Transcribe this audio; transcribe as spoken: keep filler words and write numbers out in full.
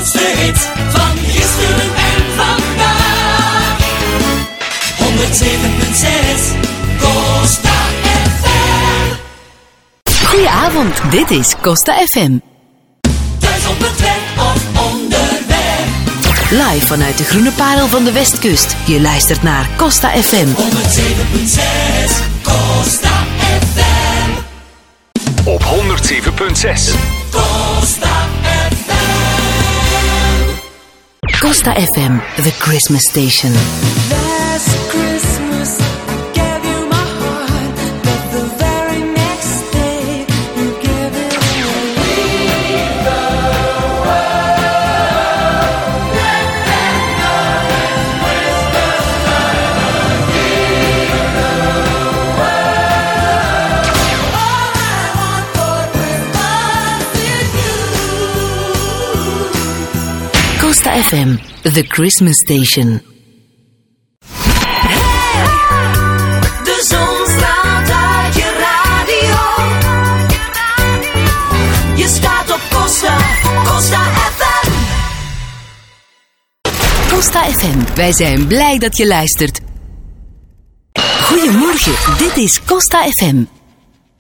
grootste hits van gisteren en vandaag. honderd zeven punt zes Costa F M. Goedenavond, dit is Costa F M. Thuis op het werk of onderweg. Live vanuit de groene parel van de Westkust. Je luistert naar Costa F M. honderd zeven punt zes Costa F M. Op honderd zeven punt zes Costa F M. Costa F M, the Christmas station. Last Christmas I gave you my heart, but the very next day you gave it away. All I want for Christmas is you. Costa F M, the Christmas station. De zon straalt uit je radio. Je staat op Costa, Costa F M. Costa F M, wij zijn blij dat je luistert. Goedemorgen, dit is Costa F M.